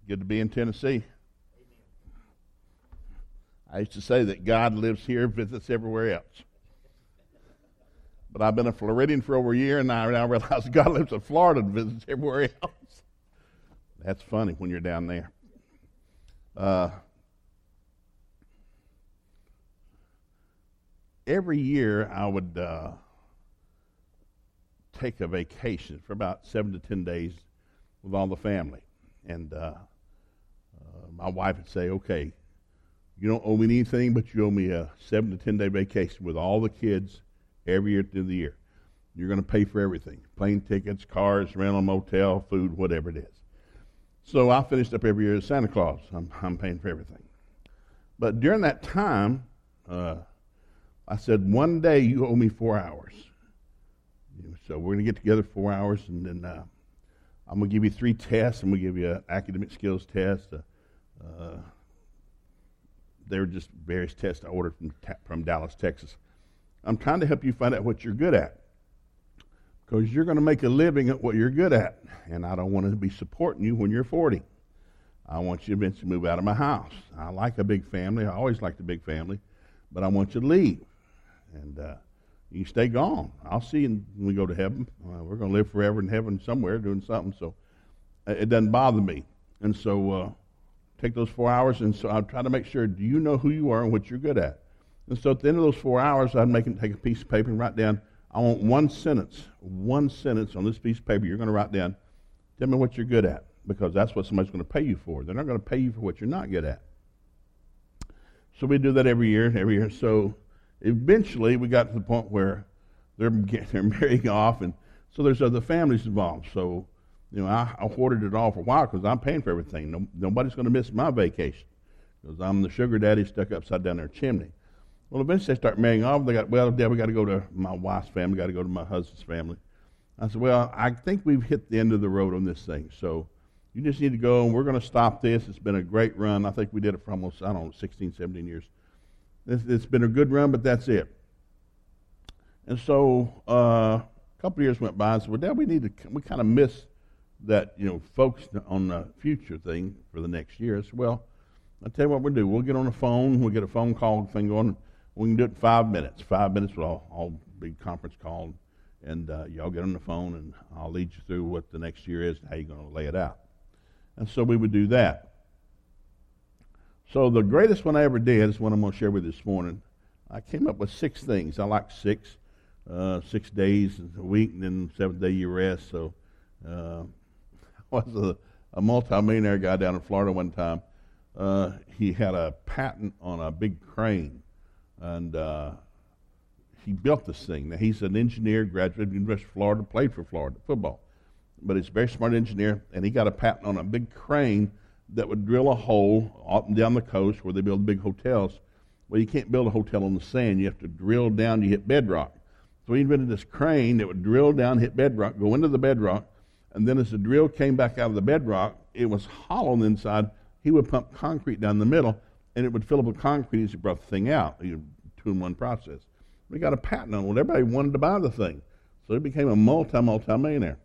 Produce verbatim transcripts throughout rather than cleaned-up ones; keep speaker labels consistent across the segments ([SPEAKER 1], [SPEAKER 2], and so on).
[SPEAKER 1] Good to be in Tennessee. I used to say that God lives here, visits everywhere else. But I've been a Floridian for over a year, and I now realize God lives in Florida and visits everywhere else. That's funny when you're down there. Uh, every year I would uh, take a vacation for about seven to ten days with all the family. And uh, uh, my wife would say, okay, you don't owe me anything, but you owe me a seven to ten day vacation with all the kids every year through the year. You're going to pay for everything, plane tickets, cars, rental, motel, food, whatever it is. So I finished up every year as Santa Claus. I'm, I'm paying for everything. But during that time, uh, I said, one day you owe me four hours. You know, so we're going to get together four hours, and then uh, I'm going to give you three tests. I'm going to give you an academic skills test. Uh, uh, they were just various tests I ordered from, from Dallas, Texas. I'm trying to help you find out what you're good at, because you're going to make a living at what you're good at, and I don't want to be supporting you when you're forty. I want you to eventually move out of my house. I like a big family. I always liked a big family, but I want you to leave, and uh, you stay gone. I'll see you when we go to heaven. Uh, we're going to live forever in heaven somewhere doing something, so it doesn't bother me. And so uh, take those four hours, and so I'll try to make sure, do you know who you are and what you're good at? And so at the end of those four hours, I'd make them take a piece of paper and write down, I want one sentence, one sentence on this piece of paper you're going to write down. Tell me what you're good at, because that's what somebody's going to pay you for. They're not going to pay you for what you're not good at. So we do that every year, every year. So eventually we got to the point where they're, they're marrying off, and so there's other families involved. So, you know, I, I hoarded it all for a while because I'm paying for everything. No, nobody's going to miss my vacation because I'm the sugar daddy stuck upside down their chimney. Well, eventually they start marrying off. They got, well, Dad, we got to go to my wife's family, got to go to my husband's family. I said, well, I think we've hit the end of the road on this thing. So you just need to go, and we're going to stop this. It's been a great run. I think we did it for almost, I don't know, sixteen, seventeen years. It's, it's been a good run, but that's it. And so uh, a couple of years went by. I said, well, Dad, we need to, we kind of missed that, you know, focus on the future thing for the next year. I said, well, I'll tell you what we'll do. We'll get on the phone. We'll get a phone call thing going. We can do it in five minutes. Five minutes with all, all big conference call, and uh, y'all get on the phone, and I'll lead you through what the next year is and how you're going to lay it out. And so we would do that. So the greatest one I ever did is what I'm going to share with you this morning. I came up with six things. I like six. Uh, six days a week, and then seventh day you rest. So uh, I was a, a multi-millionaire guy down in Florida one time. Uh, he had a patent on a big crane, and uh, he built this thing. Now, he's an engineer, graduated from University of Florida, played for Florida football, but he's a very smart engineer, and he got a patent on a big crane that would drill a hole up and down the coast where they build big hotels. Well, you can't build a hotel on the sand. You have to drill down to hit bedrock. So he invented this crane that would drill down, hit bedrock, go into the bedrock, and then as the drill came back out of the bedrock, it was hollow on the inside. He would pump concrete down the middle, and it would fill up with concrete as he brought the thing out. You know, two-in-one process. We got a patent on it. Well, everybody wanted to buy the thing. So he became a multi, multi-millionaire.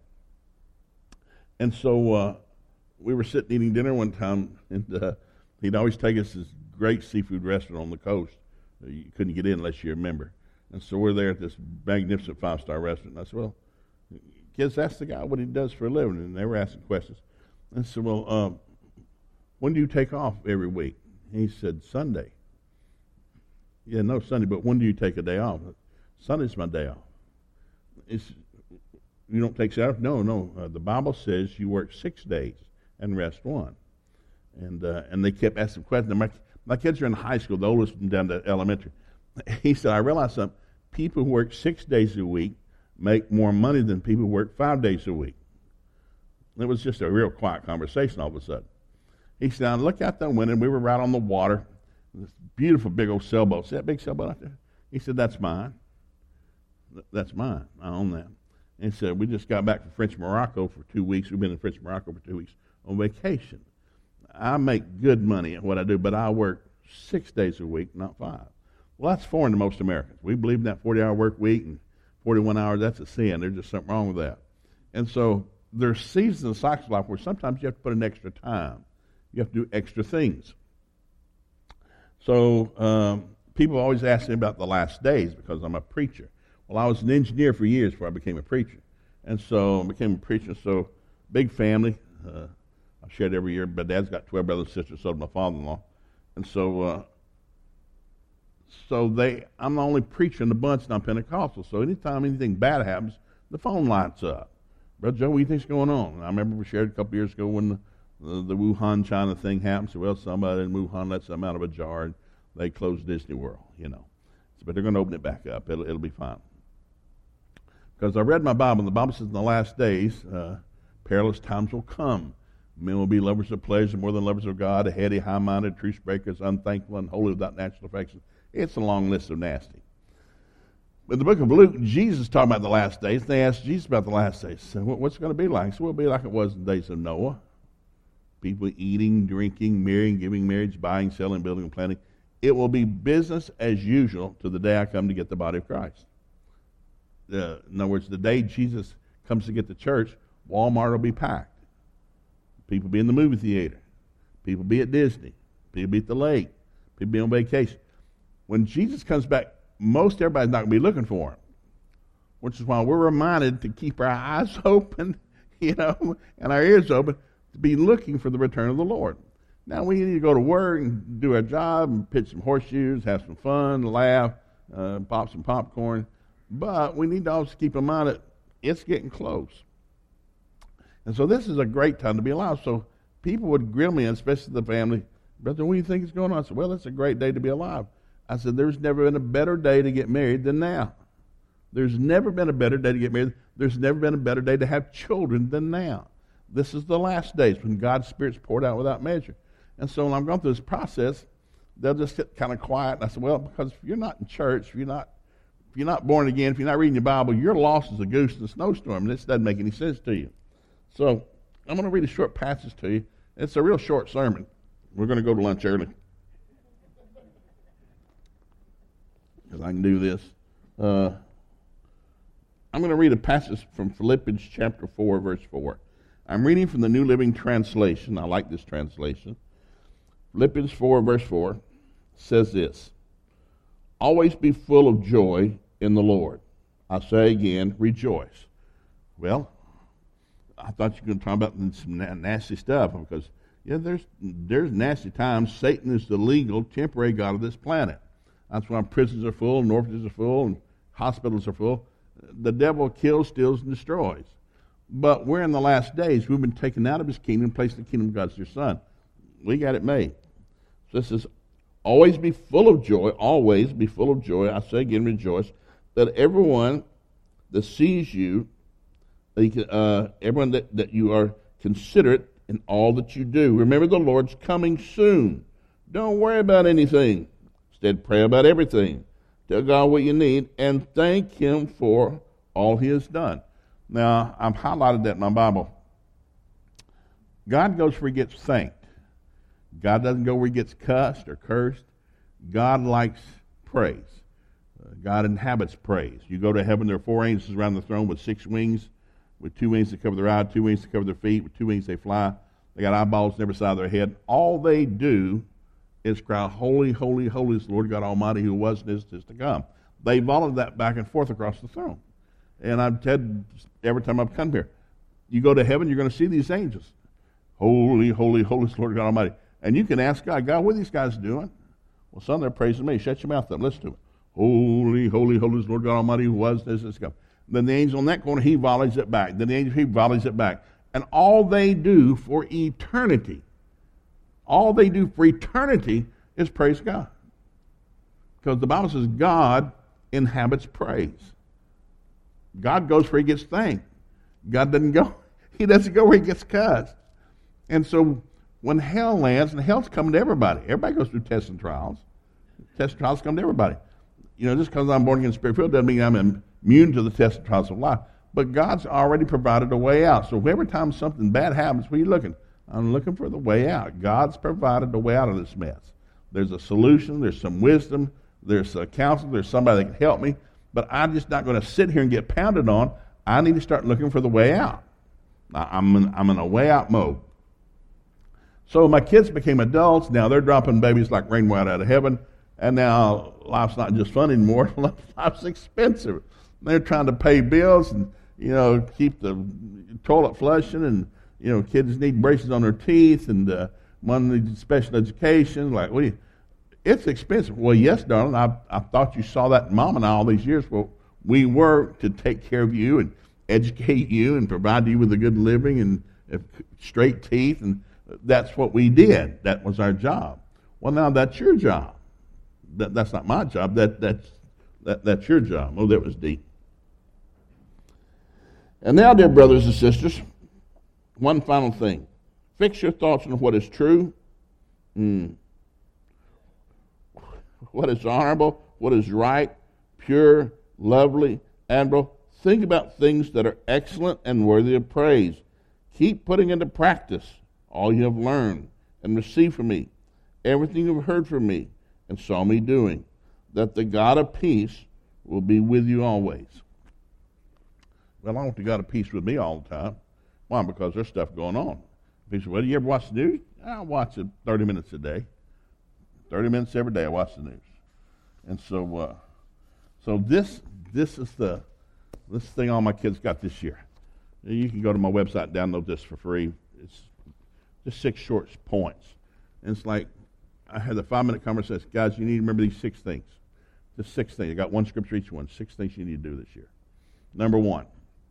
[SPEAKER 1] And so uh, we were sitting eating dinner one time, and uh, he'd always take us to this great seafood restaurant on the coast. You couldn't get in unless you remember. And so we're there at this magnificent five-star restaurant. And I said, well, kids, ask the guy what he does for a living. And they were asking questions. And I said, well, uh, when do you take off every week? And he said, Sunday. Yeah, no Sunday, but when do you take a day off? Sunday's my day off. It's, you don't take Saturday? No, no. Uh, the Bible says you work six days and rest one. And uh, and they kept asking questions. My, my kids are in high school, the oldest one down to elementary. He said, I realized something. People who work six days a week make more money than people who work five days a week. It was just a real quiet conversation all of a sudden. He said, I look out the window, and we were right on the water. This beautiful big old sailboat. See that big sailboat out there? He said, that's mine. That's mine. I own that. And he said, we just got back from French Morocco for two weeks. We've been in French Morocco for two weeks on vacation. I make good money at what I do, but I work six days a week, not five. Well, that's foreign to most Americans. We believe in that forty-hour work week, and forty-one hours, that's a sin. There's just something wrong with that. And so there's seasons and cycles of life where sometimes you have to put in extra time You have to do extra things. So um, people always ask me about the last days because I'm a preacher. Well, I was an engineer for years before I became a preacher. And so I became a preacher, so big family. Uh, I shared every year. My dad's got twelve brothers and sisters, so does my father-in-law. And so uh, so they, I'm the only preacher in the bunch, and I'm Pentecostal. So anytime anything bad happens, the phone lights up. Brother Joe, what do you think's going on? And I remember we shared a couple years ago when the, the, the Wuhan, China thing happened. So, well, somebody in Wuhan let something out of a jar, and they closed Disney World, you know. So, but they're going to open it back up. It'll, it'll be fine. Because I read my Bible, and the Bible says in the last days, uh, perilous times will come. Men will be lovers of pleasure more than lovers of God, heady, high-minded, truce breakers, unthankful, unholy, without natural affection. It's a long list of nasty. But in the book of Luke, Jesus talking about the last days. They asked Jesus about the last days. So what's it going to be like? So it'll be like it was in the days of Noah. People eating, drinking, marrying, giving marriage, buying, selling, building, and planting. It will be business as usual to the day I come to get the body of Christ. Uh, in other words, the day Jesus comes to get the church, Walmart will be packed. People be in the movie theater. People be at Disney. People be at the lake. People be on vacation. When Jesus comes back, most everybody's not going to be looking for him, which is why we're reminded to keep our eyes open, you know, and our ears open to be looking for the return of the Lord. Now, we need to go to work and do our job and pitch some horseshoes, have some fun, laugh, uh, pop some popcorn, but we need to also keep in mind that it's getting close. And so this is a great time to be alive. So people would grill me, especially the family, brother, what do you think is going on? I said, well, it's a great day to be alive. I said, there's never been a better day to get married than now. There's never been a better day to get married. There's never been a better day to have children than now. This is the last days when God's Spirit's poured out without measure. And so when I'm going through this process, they'll just get kind of quiet. And I said, well, because if you're not in church, if you're not, if you're not born again, if you're not reading your Bible, you're lost as a goose in a snowstorm, and this doesn't make any sense to you. So I'm going to read a short passage to you. It's a real short sermon. We're going to go to lunch early, because I can do this. Uh, I'm going to read a passage from Philippians chapter four, verse four. I'm reading from the New Living Translation. I like this translation. Philippians four, verse four says this: always be full of joy in the Lord. I say again, rejoice. Well, I thought you were going to talk about some nasty stuff, because yeah, there's there's nasty times. Satan is the legal, temporary god of this planet. That's why prisons are full, and orphanages are full, and hospitals are full. The devil kills, steals, and destroys. But we're in the last days. We've been taken out of his kingdom and placed in the kingdom of God's dear Son. We got it made. So this is, always be full of joy, always be full of joy. I say again, rejoice, that everyone that sees you, uh, everyone that, that you are considerate in all that you do. Remember, the Lord's coming soon. Don't worry about anything. Instead, pray about everything. Tell God what you need and thank him for all he has done. Now, I've highlighted that in my Bible. God goes where he gets thanked. God doesn't go where he gets cussed or cursed. God likes praise. Uh, God inhabits praise. You go to heaven, there are four angels around the throne with six wings, with two wings to cover their eyes, two wings to cover their feet, with two wings they fly. They got eyeballs on every side of their head. All they do is cry, holy, holy, holy is the Lord God Almighty, who was and is, is to come. They volley that back and forth across the throne. And I've said every time I've come here, you go to heaven, you're going to see these angels. Holy, holy, holy is the Lord God Almighty. And you can ask God, God, what are these guys doing? Well, son, they're praising me. Shut your mouth up. Listen to me. Holy, holy, holy is the Lord God Almighty, who was and is, is to come. Then the angel in that corner, he volleys it back. Then the angel, he volleys it back. And all they do for eternity, all they do for eternity is praise God. Because the Bible says God inhabits praise. God goes where he gets thanked. God doesn't go, he doesn't go where he gets cussed. And so when hell lands, and hell's coming to everybody. Everybody goes through tests and trials. Tests and trials come to everybody. You know, just because I'm born again spirit-filled doesn't mean I'm immune to the tests and trials of life. But God's already provided a way out. So every time something bad happens, where are you looking? I'm looking for the way out. God's provided a way out of this mess. There's a solution. There's some wisdom. There's a counsel. There's somebody that can help me. But I'm just not going to sit here and get pounded on. I need to start looking for the way out. I'm in, I'm in a way out mode. So my kids became adults. Now they're dropping babies like rainwater out of heaven. And now life's not just fun anymore. Life's expensive. They're trying to pay bills and, you know, keep the toilet flushing. And, you know, kids need braces on their teeth. And uh, one needs special education. Like, what do you, it's expensive. Well, yes, darling. I, I thought you saw that in Mom and I all these years. Well, we work to take care of you and educate you and provide you with a good living and uh, straight teeth. And that's what we did. That was our job. Well, now that's your job. That, that's not my job. That, that's, that, that's your job. Oh, that was deep. And now, dear brothers and sisters, one final thing. Fix your thoughts on what is true, mm. what is honorable, what is right, pure, lovely, admirable. Think about things that are excellent and worthy of praise. Keep putting into practice all you have learned and received from me, everything you've heard from me and saw me doing, that the God of peace will be with you always. Well, I want the God of peace with me all the time. Why? Because there's stuff going on. He said, well, do you ever watch the news? I watch it thirty minutes a day. thirty minutes every day I watch the news. And so uh, so this this is the this thing all my kids got this year. You can go to my website and download this for free. It's just six short points. And it's like, I had a five-minute conversation. Guys, you need to remember these six things. Just six things. I got one scripture each one. Six things you need to do this year. Number one,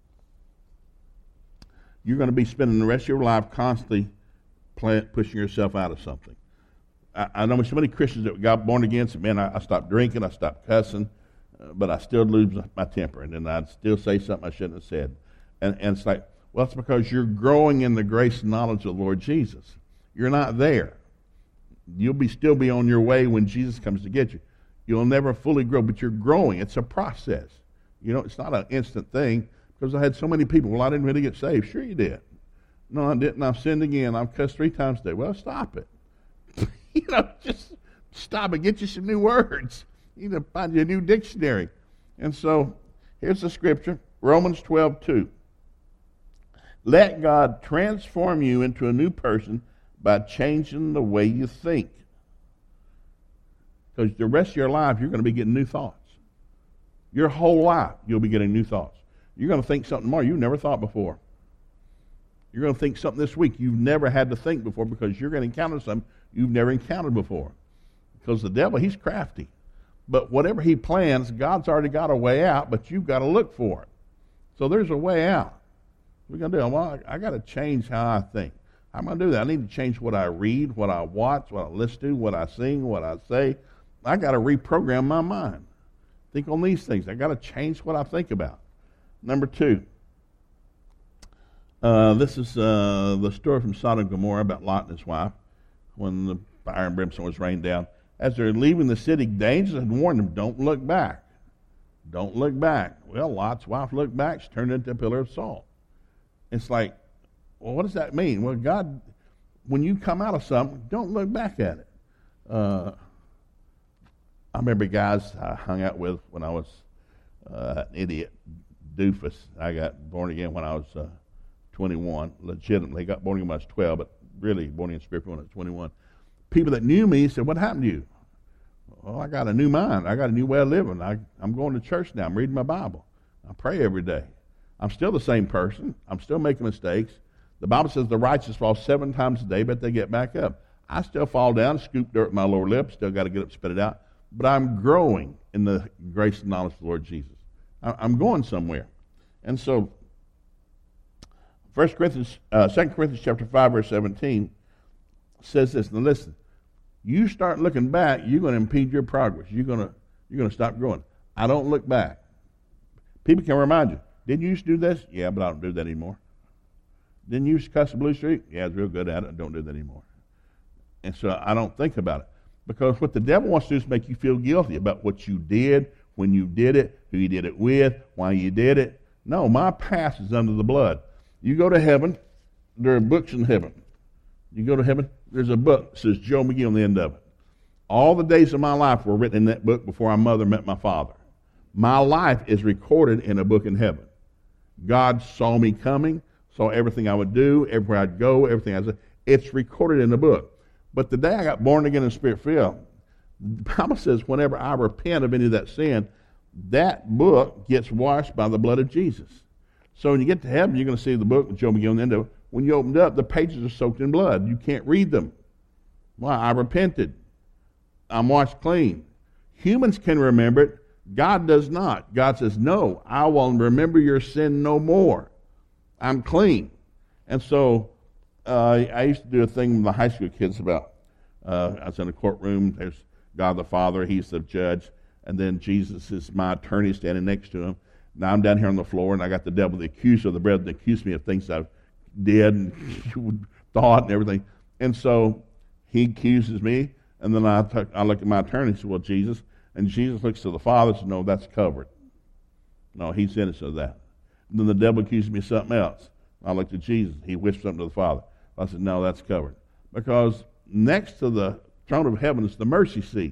[SPEAKER 1] you're going to be spending the rest of your life constantly play, pushing yourself out of something. I, I know so many Christians that got born again said, man, I, I stopped drinking, I stopped cussing, uh, but I still lose my temper, and then I'd still say something I shouldn't have said. And, and it's like, well, it's because you're growing in the grace and knowledge of the Lord Jesus. You're not there. You'll be still be on your way when Jesus comes to get you. You'll never fully grow, but you're growing. It's a process. You know, it's not an instant thing, because I had so many people, well, I didn't really get saved. Sure you did. No, I didn't. I've sinned again. I've cussed three times today. Well, stop it. you know, just stop it. Get you some new words. You need to find you a new dictionary. And so, here's the scripture, Romans twelve two. Let God transform you into a new person by changing the way you think. Because the rest of your life, you're going to be getting new thoughts. Your whole life, you'll be getting new thoughts. You're going to think something more you've never thought before. You're going to think something this week you've never had to think before, because you're going to encounter something you've never encountered before. Because the devil, he's crafty. But whatever he plans, God's already got a way out, but you've got to look for it. So there's a way out. What are we going to do? Well, I, I got to change how I think. How am I going to do that? I need to change what I read, what I watch, what I listen to, what I sing, what I say. I got to reprogram my mind. Think on these things. I got to change what I think about. Number two, uh, this is uh, the story from Sodom and Gomorrah about Lot and his wife when the fire and brimstone was rained down. As they're leaving the city, angels had warned them, don't look back. Don't look back. Well, Lot's wife looked back. She turned into a pillar of salt. It's like, well, what does that mean? Well, God, when you come out of something, don't look back at it. Uh, I remember guys I hung out with when I was uh, an idiot, doofus. I got born again when I was uh, twenty-one, legitimately. Got born again when I was twelve, but really born again spiritually when I was twenty-one. People that knew me said, what happened to you? Well, I got a new mind. I got a new way of living. I, I'm going to church now. I'm reading my Bible. I pray every day. I'm still the same person. I'm still making mistakes. The Bible says the righteous fall seven times a day, but they get back up. I still fall down, scoop dirt in my lower lip, still got to get up and spit it out. But I'm growing in the grace and knowledge of the Lord Jesus. I'm going somewhere. And so, First Corinthians, uh, Second Corinthians chapter five, verse seventeen says this. Now listen, you start looking back, you're going to impede your progress. You're going to you're going to stop growing. I don't look back. People can remind you, didn't you used to do this? Yeah, but I don't do that anymore. Didn't you used to cuss the blue streak? Yeah, I was real good at it. I don't do that anymore. And so I don't think about it. Because what the devil wants to do is make you feel guilty about what you did, when you did it, who you did it with, why you did it. No, my past is under the blood. You go to heaven, there are books in heaven. You go to heaven, there's a book that says Joe McGee on the end of it. All the days of my life were written in that book before my mother met my father. My life is recorded in a book in heaven. God saw me coming, saw everything I would do, everywhere I'd go, everything I said. It's recorded in the book. But the day I got born again and Spirit-filled, the Bible says whenever I repent of any of that sin, that book gets washed by the blood of Jesus. So when you get to heaven, you're going to see the book, Joe McGill, and then when you open it up, the pages are soaked in blood. You can't read them. Why? I repented. I'm washed clean. Humans can remember it. God does not. God says, no, I will remember your sin no more. I'm clean. And so uh, I used to do a thing with the high school kids about, uh, I was in a courtroom, there's God the Father, he's the judge, and then Jesus is my attorney standing next to him. Now I'm down here on the floor, and I got the devil, the accuser of the brethren, that accused me of things I did and thought and everything. And so he accuses me, and then I, t- I look at my attorney and say, well, Jesus, and Jesus looks to the Father and says, no, that's covered. No, he's innocent of that. And then the devil accuses me of something else. I looked at Jesus. He whispered something to the Father. I said, no, that's covered. Because next to the throne of heaven is the mercy seat.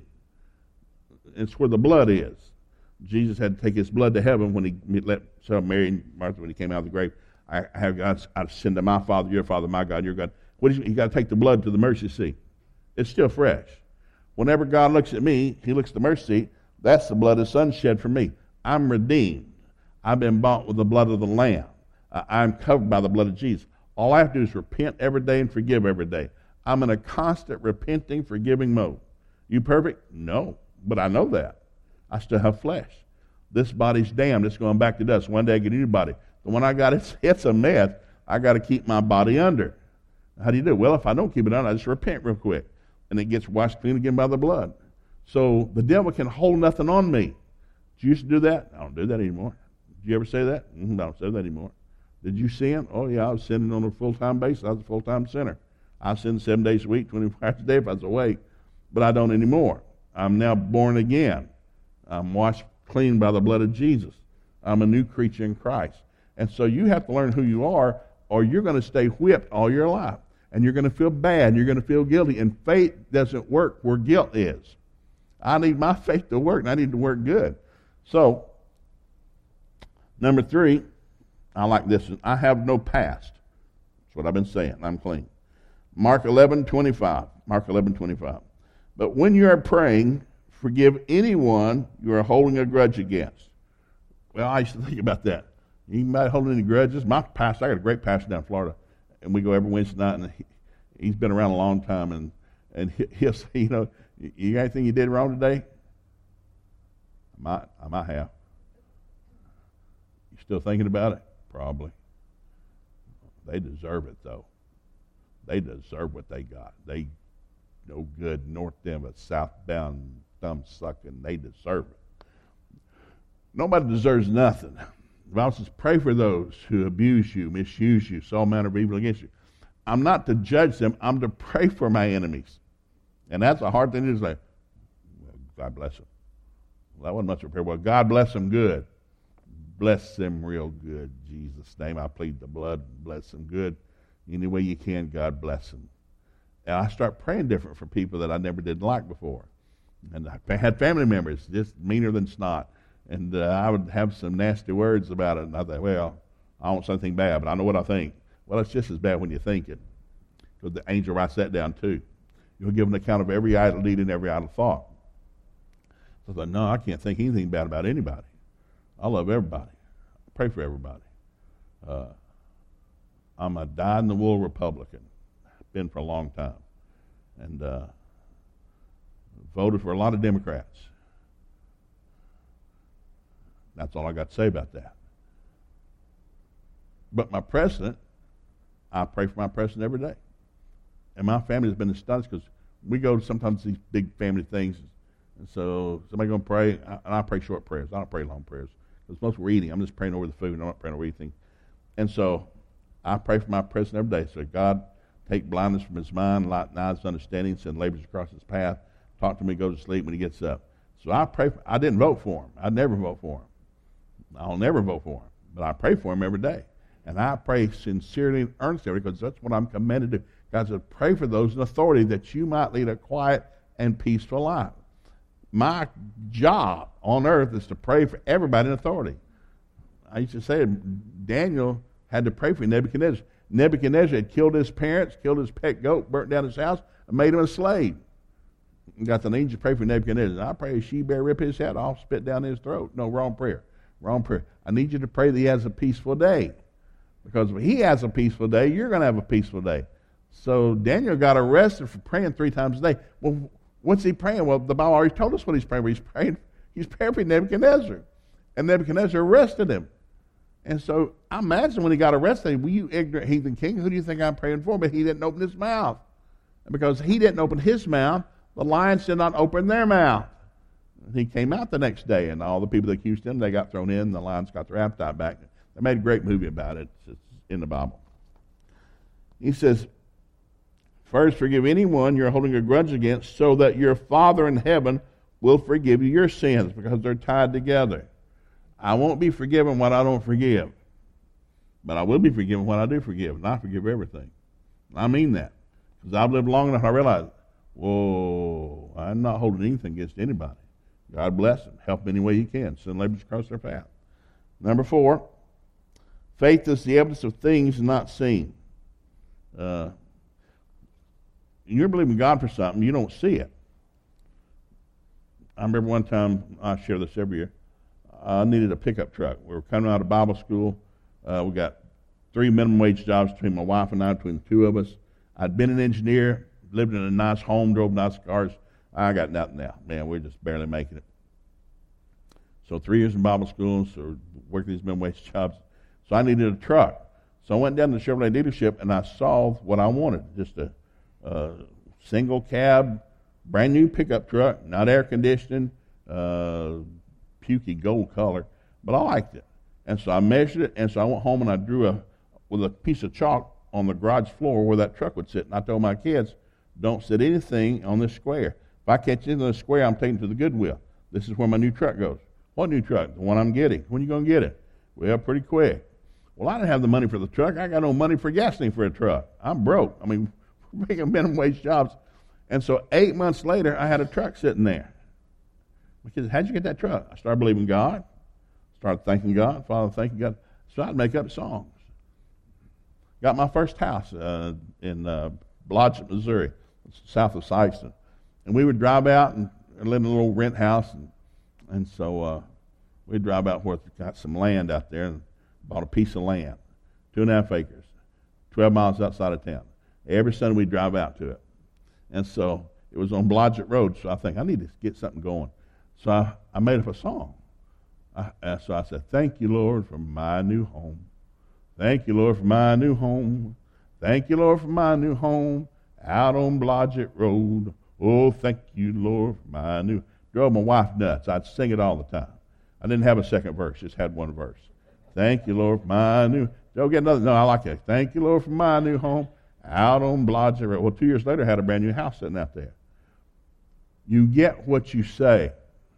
[SPEAKER 1] It's where the blood is. Jesus had to take his blood to heaven when he let so Mary and Martha, when he came out of the grave. I have God, I send to my Father, your Father, my God, your God. What is, you got to take the blood to the mercy seat. It's still fresh. Whenever God looks at me, he looks at the mercy seat. That's the blood his Son shed for me. I'm redeemed. I've been bought with the blood of the Lamb. Uh, I'm covered by the blood of Jesus. All I have to do is repent every day and forgive every day. I'm in a constant repenting, forgiving mode. You perfect? No, but I know that. I still have flesh. This body's damned. It's going back to dust. One day I get a new body. The one I got, it's, it's a mess. I got to keep my body under. How do you do? Well, if I don't keep it under, I just repent real quick. And it gets washed clean again by the blood. So the devil can hold nothing on me. Did you used to do that? I don't do that anymore. Did you ever say that? Mm-hmm, I don't say that anymore. Did you sin? Oh, yeah, I was sinning on a full-time basis. I was a full-time sinner. I sinned seven days a week, twenty-four hours a day if I was awake. But I don't anymore. I'm now born again. I'm washed clean by the blood of Jesus. I'm a new creature in Christ. And so you have to learn who you are, or you're going to stay whipped all your life. And you're going to feel bad, and you're going to feel guilty. And faith doesn't work where guilt is. I need my faith to work, and I need to work good. So, number three, I like this. I have no past. That's what I've been saying. I'm clean. Mark eleven twenty-five. Mark eleven twenty-five. But when you are praying, forgive anyone you are holding a grudge against. Well, I used to think about that. You might hold any grudges. My pastor, I got a great pastor down in Florida, and we go every Wednesday night, and he, he's been around a long time, and, and he, he'll say, you know, you got anything you did wrong today? I might, I might have. You still thinking about it? Probably. They deserve it, though. They deserve what they got. They no good north them, but southbound thumb sucking. They deserve it. Nobody deserves nothing. The Bible says, pray for those who abuse you, misuse you, so all manner of evil against you. I'm not to judge them. I'm to pray for my enemies. And that's a hard thing to do. Like, well, God bless them. Well, that wasn't much of a prayer. Well, God bless them good. Bless them real good. In Jesus' name, I plead the blood. Bless them good. Any way you can, God bless them. And I start praying different for people that I never did like before. And I had family members just meaner than snot. And uh, I would have some nasty words about it. And I thought, well, I don't say anything bad, but I know what I think. Well, it's just as bad when you think it. Because the angel writes that down too. You'll give an account of every idle deed and every idle thought. So I thought, no, I can't think anything bad about anybody. I love everybody. I pray for everybody. Uh, I'm a dyed-in-the-wool Republican. Been for a long time. And uh, voted for a lot of Democrats. That's all I got to say about that. But my president, I pray for my president every day. And my family has been astonished because we go to sometimes these big family things. And so somebody going to pray, and I pray short prayers. I don't pray long prayers. Because most we're eating. I'm just praying over the food. I'm not praying over anything. And so I pray for my president every day. So God, take blindness from his mind, lighten eyes, understanding, send labors across his path, talk to me, go to sleep when he gets up. So I pray for, I didn't vote for him. I'd never vote for him. I'll never vote for him. But I pray for him every day. And I pray sincerely and earnestly because that's what I'm commanded to do. God said, pray for those in authority that you might lead a quiet and peaceful life. My job on earth is to pray for everybody in authority. I used to say, Daniel had to pray for Nebuchadnezzar. Nebuchadnezzar had killed his parents, killed his pet goat, burnt down his house, and made him a slave. And got the angel to pray for Nebuchadnezzar. I pray she better rip his head off, spit down his throat. No, wrong prayer. Wrong prayer. I need you to pray that he has a peaceful day. Because if he has a peaceful day, you're going to have a peaceful day. So Daniel got arrested for praying three times a day. Well, what's he praying? Well, the Bible already told us what he's praying for. He's praying, he's praying for Nebuchadnezzar. And Nebuchadnezzar arrested him. And so I imagine when he got arrested, well, you ignorant heathen king, who do you think I'm praying for? But he didn't open his mouth. And because he didn't open his mouth, the lions did not open their mouth. He came out the next day, and all the people that accused him, they got thrown in, and the lions got their appetite back. They made a great movie about it. It's in the Bible. He says, first forgive anyone you're holding a grudge against, so that your Father in heaven will forgive you your sins, because they're tied together. I won't be forgiven what I don't forgive, but I will be forgiven what I do forgive, and I forgive everything. I mean that, because I've lived long enough, I realize, whoa, I'm not holding anything against anybody. God bless them. Help them any way you can. Send laborers across their path. Number four, faith is the evidence of things not seen. Uh, you're believing God for something, you don't see it. I remember one time, I share this every year, I needed a pickup truck. We were coming out of Bible school. Uh, we got three minimum wage jobs between my wife and I, between the two of us. I'd been an engineer, lived in a nice home, drove nice cars. I got nothing now. Man, we're just barely making it. So three years in Bible school, so worked these minimum wage jobs. So I needed a truck. So I went down to the Chevrolet dealership, and I saw what I wanted, just a, a single cab, brand new pickup truck, not air conditioning, uh, pukey gold color, but I liked it. And so I measured it, and so I went home and I drew a with a piece of chalk on the garage floor where that truck would sit. And I told my kids, don't sit anything on this square. If I catch it in the square, I'm taking it to the Goodwill. This is where my new truck goes. What new truck? The one I'm getting. When are you going to get it? Well, pretty quick. Well, I didn't have the money for the truck. I got no money for gasoline for a truck. I'm broke. I mean, we're making minimum wage jobs. And so eight months later, I had a truck sitting there. My kids, how'd you get that truck? I started believing God. Started thanking God. Father, thanking God. So I'd make up songs. Got my first house uh, in uh, Blodgett, Missouri, south of Sikeston. And we would drive out and, and live in a little rent house. And, and so uh, we'd drive out where we got some land out there and bought a piece of land, two and a half acres, twelve miles outside of town. Every Sunday we'd drive out to it. And so it was on Blodgett Road, so I think I need to get something going. So I, I made up a song. I, uh, so I said, thank you, Lord, for my new home. Thank you, Lord, for my new home. Thank you, Lord, for my new home out on Blodgett Road. Oh, thank you, Lord, for my new... Drove my wife nuts. I'd sing it all the time. I didn't have a second verse, just had one verse. Thank you, Lord, for my new... Don't get another... No, I like it. Thank you, Lord, for my new home out on Blodgett Road. Well, two years later, I had a brand new house sitting out there. You get what you say.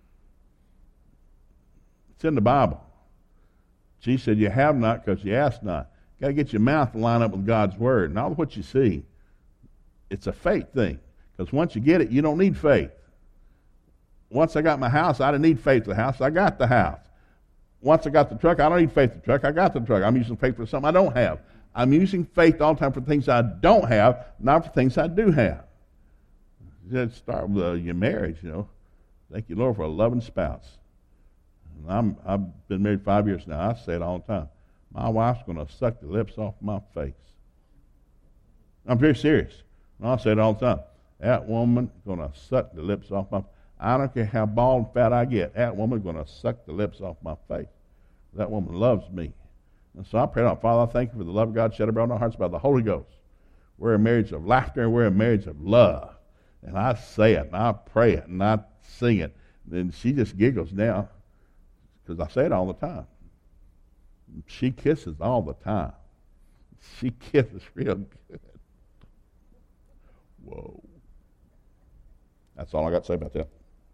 [SPEAKER 1] It's in the Bible. Jesus said, you have not because you ask not. You've got to get your mouth to line up with God's word. Not what you see. It's a faith thing. Because once you get it, you don't need faith. Once I got my house, I didn't need faith for the house. I got the house. Once I got the truck, I don't need faith for the truck. I got the truck. I'm using faith for something I don't have. I'm using faith all the time for things I don't have, not for things I do have. Let's start with uh, your marriage, you know. Thank you, Lord, for a loving spouse. And I'm, I've been married five years now. I say it all the time. My wife's going to suck the lips off my face. I'm very serious. And I say it all the time. That woman going to suck the lips off my face. I don't care how bald and fat I get. That woman's going to suck the lips off my face. That woman loves me. And so I pray, Father, I thank you for the love of God shed abroad in our hearts by the Holy Ghost. We're a marriage of laughter and we're a marriage of love. And I say it and I pray it and I sing it. And she just giggles now because I say it all the time. She kisses all the time. She kisses real good. Whoa. That's all I got to say about that.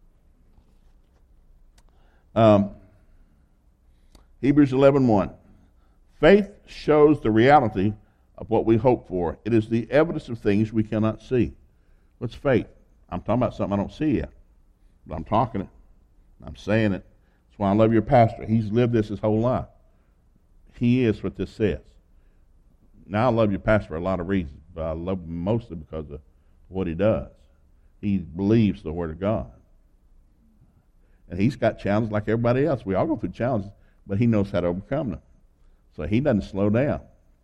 [SPEAKER 1] Um, Hebrews eleven one. Faith shows the reality of what we hope for. It is the evidence of things we cannot see. What's faith? I'm talking about something I don't see yet. But I'm talking it. I'm saying it. That's why I love your pastor. He's lived this his whole life. He is what this says. Now, I love your pastor for a lot of reasons, but I love him mostly because of what he does. He believes the Word of God. And he's got challenges like everybody else. We all go through challenges, but he knows how to overcome them. So he doesn't slow down.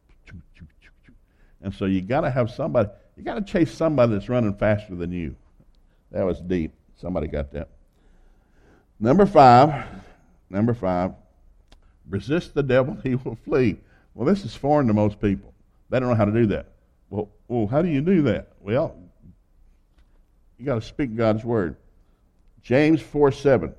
[SPEAKER 1] And so you got to have somebody, you got to chase somebody that's running faster than you. That was deep. Somebody got that. Number five, number five, resist the devil, he will flee. Well, this is foreign to most people. They don't know how to do that. Well, well how do you do that? Well, you got to speak God's word. James four seven.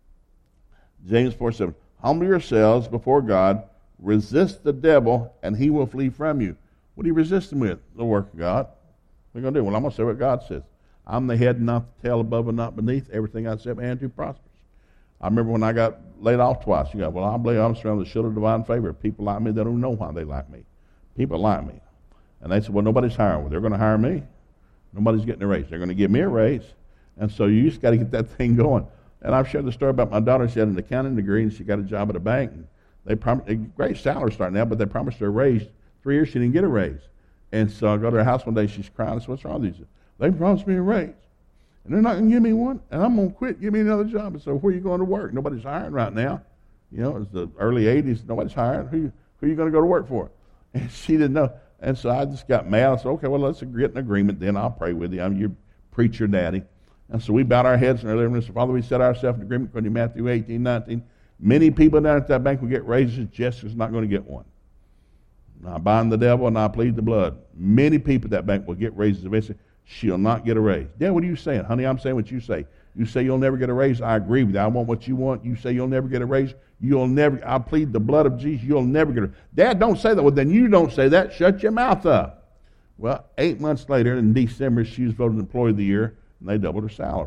[SPEAKER 1] James four seven. Humble yourselves before God, resist the devil, and he will flee from you. What do you resist him with? The work of God. What are you going to do? Well, I'm going to say what God says. I'm the head and not the tail, above and not beneath. Everything I set my hand to prospers. I remember when I got laid off twice. You go, well, I believe I'm surrounded with the shield of divine favor. People like me, they don't know why they like me. People like me. And they said, well, nobody's hiring. Well, they're going to hire me. Nobody's getting a raise. They're going to give me a raise. And so you just got to get that thing going. And I've shared the story about my daughter. She had an accounting degree, and she got a job at a bank. And they promised a great salary starting out, but they promised her a raise. Three years, she didn't get a raise. And so I go to her house one day, she's crying. I said, what's wrong with you? They promised me a raise. And they're not going to give me one, and I'm going to quit. Give me another job. And so where are you going to work? Nobody's hiring right now. You know, it's the early eighties. Nobody's hiring. Who, who are you going to go to work for? And she didn't know. And so I just got mad. I said, okay, well, let's get an agreement then. I'll pray with you. I'm your preacher daddy. And so we bowed our heads in our living room and said, Father, we set ourselves in agreement according to Matthew eighteen, nineteen. Many people down at that bank will get raises. Jessica's not going to get one. I bind the devil and I plead the blood. Many people at that bank will get raises eventually. She'll not get a raise. Dad, what are you saying? Honey, I'm saying what you say. You say you'll never get a raise. I agree with you. I want what you want. You say you'll never get a raise. You'll never, I plead the blood of Jesus. You'll never get a raise. Dad, don't say that. Well, then you don't say that. Shut your mouth up. Well, eight months later, in December, she was voted Employee of the Year, and they doubled her salary.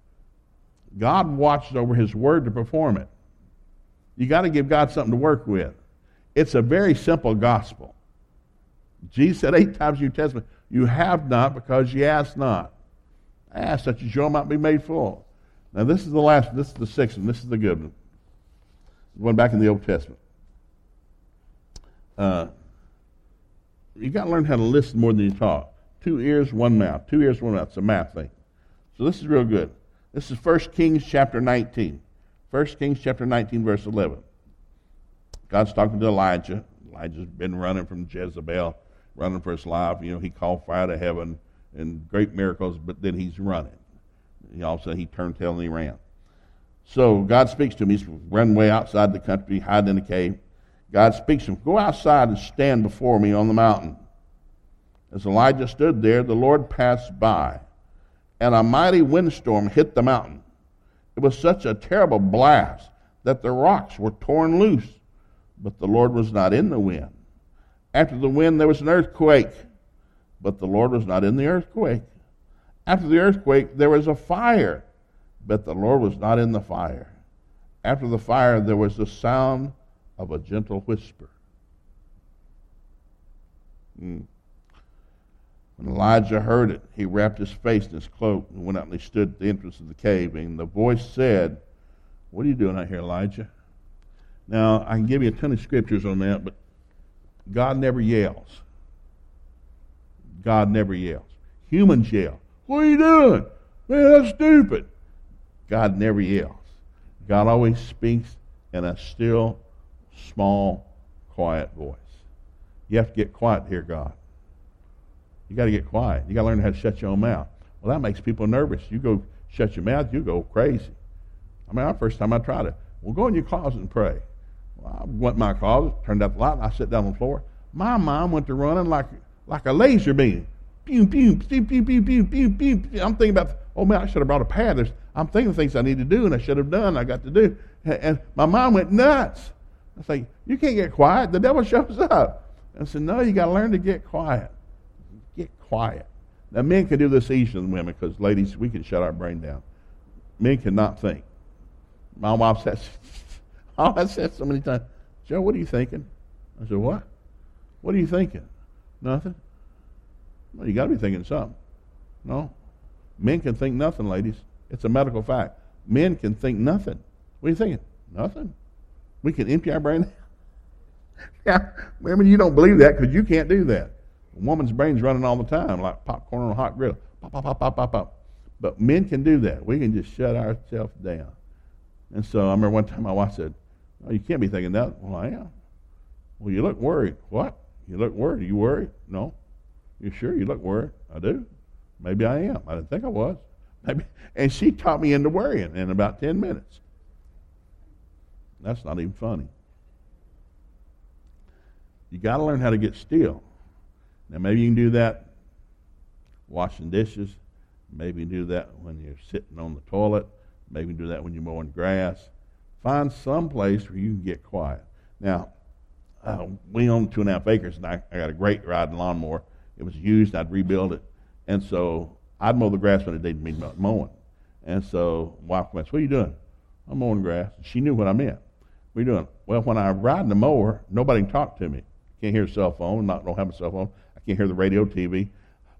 [SPEAKER 1] God watches over his word to perform it. You got to give God something to work with. It's a very simple gospel. Jesus said eight times in the New Testament, you have not because you ask not. Ask that your joy might be made full. Now this is the last, this is the sixth one, this is the good one. Going back in the Old Testament. Uh, you got to learn how to listen more than you talk. Two ears, one mouth. Two ears, one mouth. It's a math thing. So this is real good. This is First Kings chapter nineteen. First Kings chapter nineteen, verse eleven. God's talking to Elijah. Elijah's been running from Jezebel, running for his life. You know, he called fire to heaven and great miracles, but then he's running. He all of a sudden he turned tail and he ran. So God speaks to him. He's run way outside the country, hiding in a cave. God speaks to him, go outside and stand before me on the mountain. As Elijah stood there, the Lord passed by, and a mighty windstorm hit the mountain. It was such a terrible blast that the rocks were torn loose, but the Lord was not in the wind. After the wind, there was an earthquake, but the Lord was not in the earthquake. After the earthquake, there was a fire, but the Lord was not in the fire. After the fire, there was the sound of a gentle whisper. Mm. When Elijah heard it, he wrapped his face in his cloak and went out and he stood at the entrance of the cave. And the voice said, what are you doing out here, Elijah? Now, I can give you a ton of scriptures on that, but God never yells. God never yells. Humans yell. What are you doing? Man, that's stupid. God never yells. God always speaks in a still, small, quiet voice. You have to get quiet to hear God. You got to get quiet. You got to learn how to shut your own mouth. Well, that makes people nervous. You go shut your mouth, you go crazy. I mean, the first time I tried it, well, go in your closet and pray. Well, I went in my closet, turned out the light, and I sat down on the floor. My mom went to running like like a laser beam. Pew, pew, pew, pew, pew, pew, pew, pew. I'm thinking about, oh man, I should have brought a pad. There's, I'm thinking of things I need to do, and I should have done, I got to do. And, and my mom went nuts. I was like, you can't get quiet. The devil shows up. And I said, no, you got to learn to get quiet. Get quiet. Now, men can do this easier than women because, ladies, we can shut our brain down. Men cannot think. My wife says, I said so many times, Joe, what are you thinking? I said, what? What are you thinking? Nothing. Well, you got to be thinking something. No. Men can think nothing, ladies. It's a medical fact. Men can think nothing. What are you thinking? Nothing. We can empty our brain. Yeah, women, you don't believe that because you can't do that. A woman's brain's running all the time, like popcorn on a hot grill. Pop, pop, pop, pop, pop, pop. But men can do that. We can just shut ourselves down. And so I remember one time my wife said, "Oh, you can't be thinking that." Well, I am. Well, you look worried. What? You look worried. Are you worried? No. You sure? You look worried. I do. Maybe I am. I didn't think I was. Maybe. And she taught me into worrying in about ten minutes. That's not even funny. You got to learn how to get still. Now, maybe you can do that washing dishes. Maybe you can do that when you're sitting on the toilet. Maybe you can do that when you're mowing grass. Find some place where you can get quiet. Now, uh, we own two and a half acres, and I, I got a great riding lawnmower. It was used. I'd rebuild it. And so I'd mow the grass when it didn't need mowing. And so my wife went, "What are you doing?" "I'm mowing grass." She knew what I meant. "What are you doing?" "Well, when I ride the mower, nobody can talk to me. Can't hear a cell phone. Not don't have a cell phone. I can't hear the radio, T V.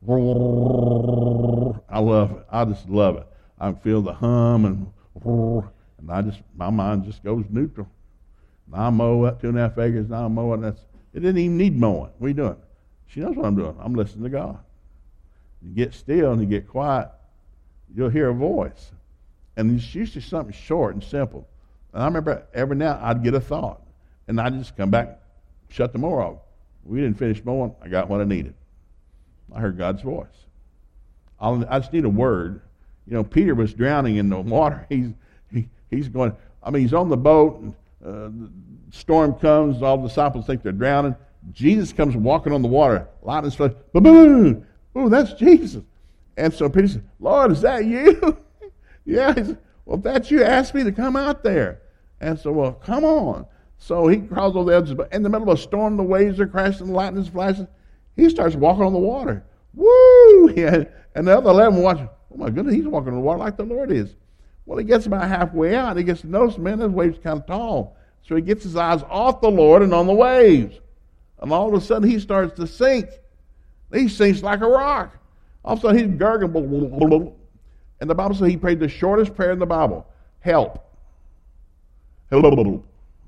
[SPEAKER 1] I love it. I just love it. I can feel the hum and and I just my mind just goes neutral. And I mow up two and a half acres. And I mow it. And that's it. Didn't even need mowing. What are you doing? She knows what I'm doing. I'm listening to God. You get still and you get quiet, you'll hear a voice, and it's usually something short and simple. And I remember every now I'd get a thought, and I'd just come back, shut the mower off. We didn't finish mowing. I got what I needed. I heard God's voice. I'll, I just need a word. You know, Peter was drowning in the water. He's he, he's going. I mean, he's on the boat, and uh, the storm comes. All the disciples think they're drowning. Jesus comes walking on the water, lightning strikes. Boom! Oh, that's Jesus. And so Peter said, "Lord, is that you?" Yeah. He said, "Well, if that's you, ask me to come out there." And so, well, come on. So he crawls over the edges, but in the middle of a storm, the waves are crashing, the lightning's flashing. He starts walking on the water. Woo! Yeah. And the other eleven watch. Oh my goodness, he's walking on the water like the Lord is. Well, he gets about halfway out, and he gets to notice, man, this wave's kind of tall. So he gets his eyes off the Lord and on the waves. And all of a sudden, he starts to sink. He sinks like a rock. All of a sudden, he's gurgling. And the Bible says he prayed the shortest prayer in the Bible. Help. And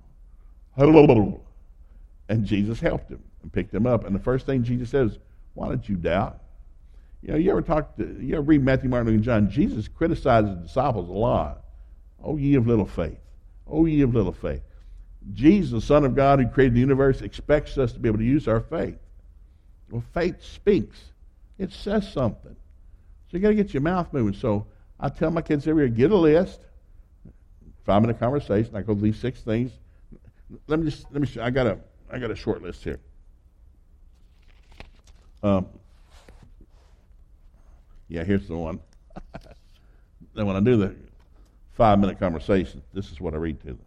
[SPEAKER 1] Jesus helped him and picked him up. And the first thing Jesus says, "Why did you doubt?" You know, you ever talk to, you ever read Matthew, Mark, Luke, and John? Jesus criticizes the disciples a lot. "Oh, ye of little faith. Oh, ye of little faith." Jesus, the Son of God who created the universe, expects us to be able to use our faith. Well, faith speaks. It says something. So you got to get your mouth moving. So I tell my kids every year, get a list, five minute conversation. I go these six things. Let me just let me. Show, I got a I got a short list here. Um. Yeah, here's the one. Then when I do the five minute conversation, this is what I read to them.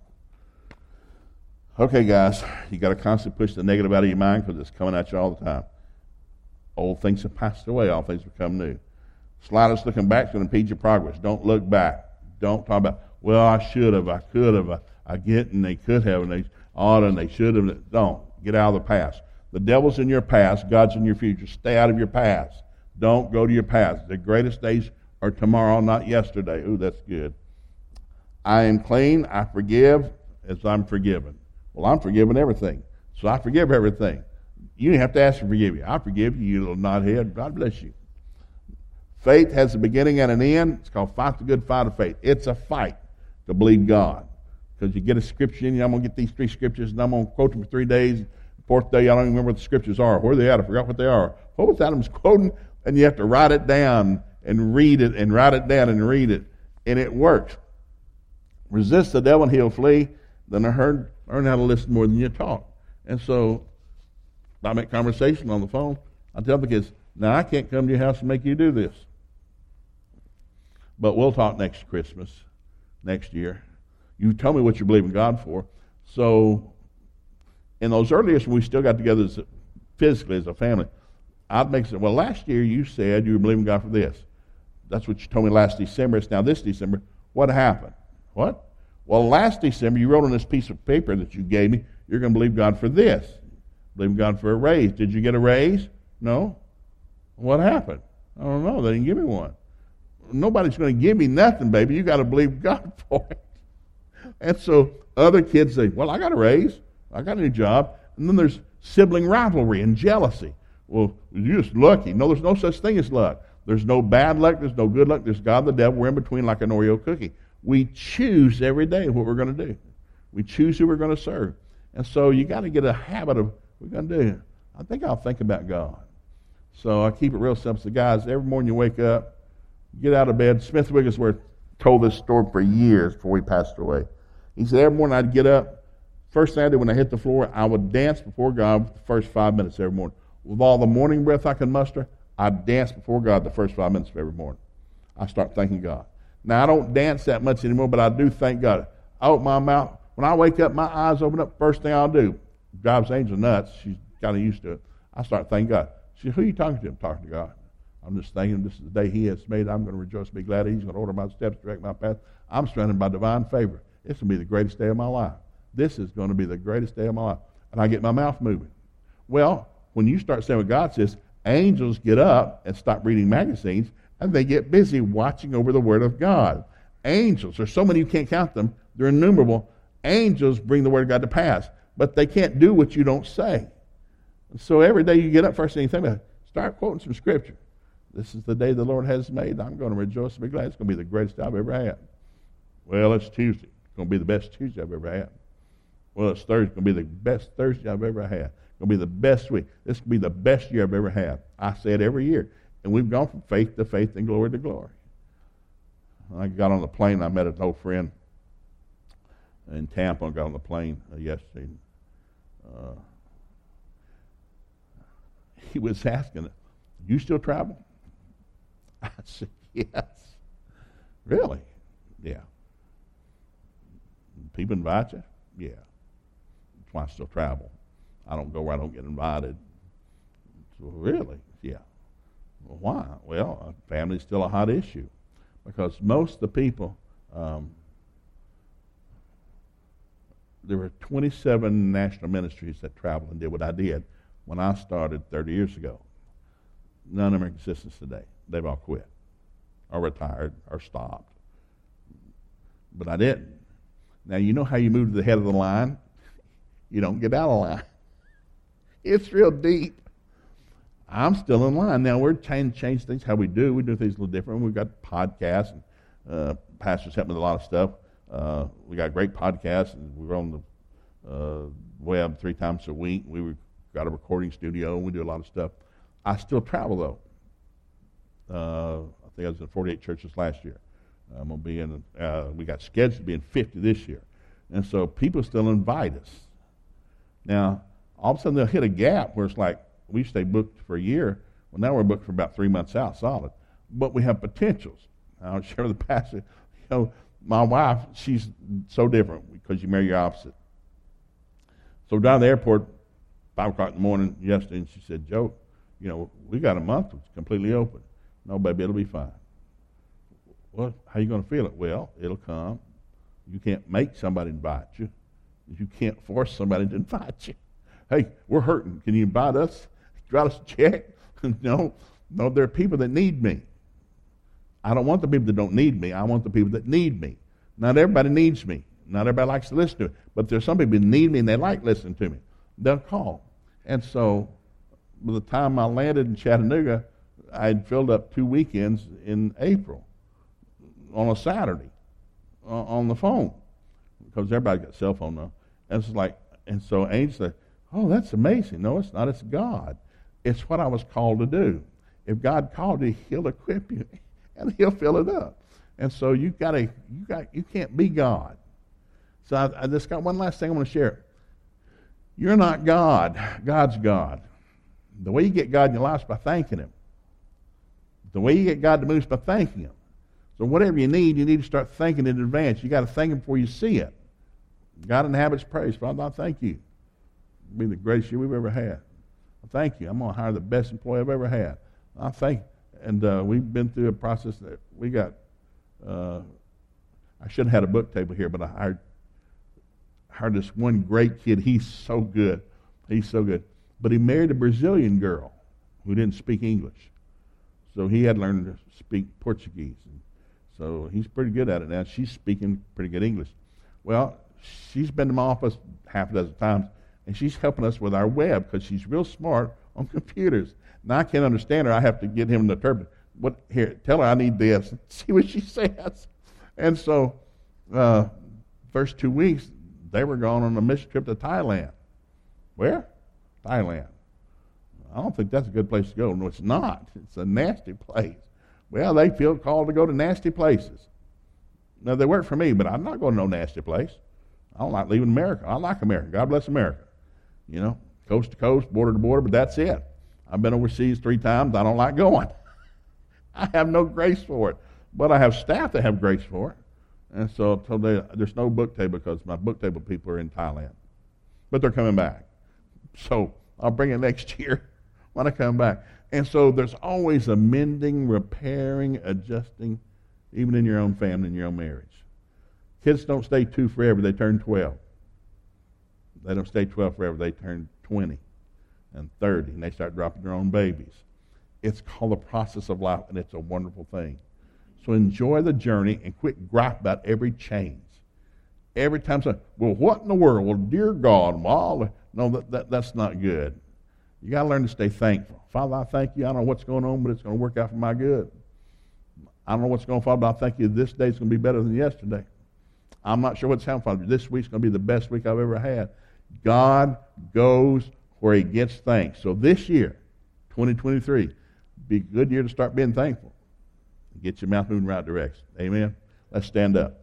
[SPEAKER 1] Okay, guys, you got to constantly push the negative out of your mind because it's coming at you all the time. Old things have passed away; all things become new. Slightest looking back is going to impede your progress. Don't look back. Don't talk about, "Well, I should have, I could have, I, I get, and they could have, and they ought, and they should have." Don't. Get out of the past. The devil's in your past. God's in your future. Stay out of your past. Don't go to your past. The greatest days are tomorrow, not yesterday. Ooh, that's good. I am clean. I forgive as I'm forgiven. Well, I'm forgiven everything. So I forgive everything. You didn't have to ask to forgive you. I forgive you, you little knothead. God bless you. Faith has a beginning and an end. It's called fight the good fight of faith. It's a fight to believe God. Because you get a scripture in you. I'm going to get these three scriptures, and I'm going to quote them for three days. The fourth day, I don't even remember what the scriptures are. Where are they at? I forgot what they are. What was Adam's quoting? And you have to write it down and read it and write it down and read it. And it works. Resist the devil and he'll flee. Then I heard, learn how to listen more than you talk. And so I make conversation on the phone. I tell the kids, now I can't come to your house and make you do this. But we'll talk next Christmas, next year. You tell me what you believe in God for. So in those earliest when we still got together as, physically as a family, I'd make say, well, last year you said you were believing God for this. That's what you told me last December. It's now this December. What happened? What? Well, last December you wrote on this piece of paper that you gave me, you're going to believe God for this. Believe God for a raise. Did you get a raise? No. What happened? I don't know. They didn't give me one. Nobody's going to give me nothing, baby. You got to believe God for it. And so other kids say, well, I got a raise. I got a new job. And then there's sibling rivalry and jealousy. Well, you're just lucky. No, there's no such thing as luck. There's no bad luck. There's no good luck. There's God and the devil. We're in between like an Oreo cookie. We choose every day what we're going to do. We choose who we're going to serve. And so you got to get a habit of what we're going to do. I think I'll think about God. So I keep it real simple. So guys, every morning you wake up, get out of bed. Smith Wigglesworth told this story for years before he passed away. He said every morning I'd get up. First thing I did when I hit the floor, I would dance before God for the first five minutes every morning. With all the morning breath I could muster, I'd dance before God the first five minutes of every morning. I start thanking God. Now, I don't dance that much anymore, but I do thank God. I open my mouth. When I wake up, my eyes open up. First thing I'll do, drives Angel nuts. She's kind of used to it. I start thanking God. She said, who are you talking to? I'm talking to God. I'm just thinking this is the day He has made. I'm going to rejoice and be glad. He's going to order my steps, direct my path. I'm surrounded by divine favor. It's going to be the greatest day of my life. This is going to be the greatest day of my life. And I get my mouth moving. Well, when you start saying what God says, angels get up and stop reading magazines, and they get busy watching over the Word of God. Angels, there's so many you can't count them. They're innumerable. Angels bring the Word of God to pass, but they can't do what you don't say. So every day you get up, first thing you think about, start quoting some Scripture. This is the day the Lord has made. I'm going to rejoice and be glad. It's going to be the greatest day I've ever had. Well, it's Tuesday. It's going to be the best Tuesday I've ever had. Well, it's Thursday. It's going to be the best Thursday I've ever had. It's going to be the best week. This will be the best year I've ever had. I say it every year. And we've gone from faith to faith and glory to glory. I got on the plane. I met an old friend in Tampa. I got on the plane uh, yesterday. Uh, he was asking, do you still travel? I said, yes. Really? Yeah. People invite you? Yeah. That's why I still travel. I don't go where I don't get invited. So really? Yeah. Well, why? Well, family's still a hot issue. Because most of the people, um, there were twenty-seven national ministries that traveled and did what I did when I started thirty years ago. None of them are in existence today. They've all quit or retired or stopped. But I didn't. Now, you know how you move to the head of the line? You don't get out of line. It's real deep. I'm still in line. Now, we're trying to change things, how we do. We do things a little different. We've got podcasts, and uh, pastors help me with a lot of stuff. Uh, we got great podcasts, and we're on the uh, web three times a week. We got a recording studio, and we do a lot of stuff. I still travel, though. Uh, I think I was in forty-eight churches last year. I'm going to be in, uh, we got scheduled to be in fifty this year. And so people still invite us. Now, all of a sudden they'll hit a gap where it's like, we stay booked for a year. Well, now we're booked for about three months out, solid. But we have potentials. I'll share with the pastor. You know, my wife, she's so different because you marry your opposite. So down at the airport, five o'clock in the morning yesterday, and she said, Joe, you know, we got a month that's completely open. No, baby, it'll be fine. Well, how are you going to feel it? Well, it'll come. You can't make somebody invite you. You can't force somebody to invite you. Hey, we're hurting. Can you invite us? Write us a check? no. No, there are people that need me. I don't want the people that don't need me. I want the people that need me. Not everybody needs me. Not everybody likes to listen to it. But there's some people that need me and they like listening to me. They'll call. And so by the time I landed in Chattanooga, I had filled up two weekends in April on a Saturday uh, on the phone because everybody got a cell phone now. And it's like, and so Angel said, oh, that's amazing. No, it's not. It's God. It's what I was called to do. If God called you, He'll equip you and He'll fill it up. And so you gotta, you got, you can't be God. So I, I just got one last thing I want to share. You're not God. God's God. The way you get God in your life is by thanking Him. The way you get God to move is by thanking Him. So whatever you need, you need to start thinking in advance. You got to thank Him before you see it. God inhabits praise. Father, I thank You. It'll be the greatest year we've ever had. I thank You. I'm going to hire the best employee I've ever had. I thank You. And uh, we've been through a process that we got. Uh, I should have had a book table here, but I hired, hired this one great kid. He's so good. He's so good. But he married a Brazilian girl who didn't speak English. So he had learned to speak Portuguese. And so he's pretty good at it now. She's speaking pretty good English. Well, she's been to my office half a dozen times. and she's helping us with our web because she's real smart on computers. Now I can't understand her. I have to get him to interpret. What here? Tell her I need this. See what she says. And so, uh, first two weeks they were gone on a mission trip to Thailand. Where? Thailand. I don't think that's a good place to go. No, it's not. It's a nasty place. Well, they feel called to go to nasty places. Now, they work for me, but I'm not going to no nasty place. I don't like leaving America. I like America. God bless America. You know, coast to coast, border to border, but that's it. I've been overseas three times. I don't like going. I have no grace for it. But I have staff that have grace for it. And so, so they, there's no book table because my book table people are in Thailand. But they're coming back. So I'll bring it next year when I come back. And so there's always a mending, repairing, adjusting, even in your own family, in your own marriage. Kids don't stay two forever. They turn twelve. They don't stay twelve forever. They turn twenty and thirty, and they start dropping their own babies. It's called the process of life, and it's a wonderful thing. So enjoy the journey and quit gripe about every change. Every time something, well, what in the world? Well, dear God, Ma, no, that, that, that's not good. You got to learn to stay thankful. Father, I thank you. I don't know what's going on, but it's going to work out for my good. I don't know what's going on, Father, but I thank you this day's going to be better than yesterday. I'm not sure what's happening, Father. This week's going to be the best week I've ever had. God goes where he gets thanks. So this year, twenty twenty-three, be a good year to start being thankful. Get your mouth moving in the right direction. Amen? Let's stand up.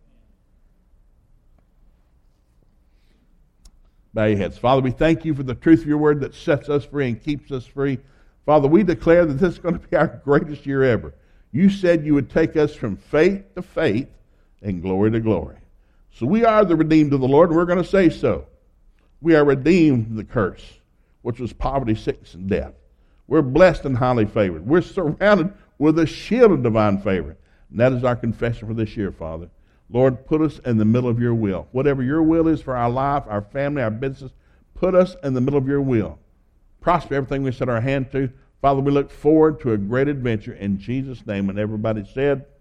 [SPEAKER 1] Bow your heads. Father, we thank you for the truth of your word that sets us free and keeps us free. Father, we declare that this is going to be our greatest year ever. You said you would take us from faith to faith and glory to glory. So we are the redeemed of the Lord, and we're going to say so. We are redeemed from the curse, which was poverty, sickness, and death. We're blessed and highly favored. We're surrounded with a shield of divine favor. And that is our confession for this year, Father. Lord, put us in the middle of your will. Whatever your will is for our life, our family, our business, put us in the middle of your will. Prosper everything we set our hand to. Father, we look forward to a great adventure in Jesus' name. And everybody said,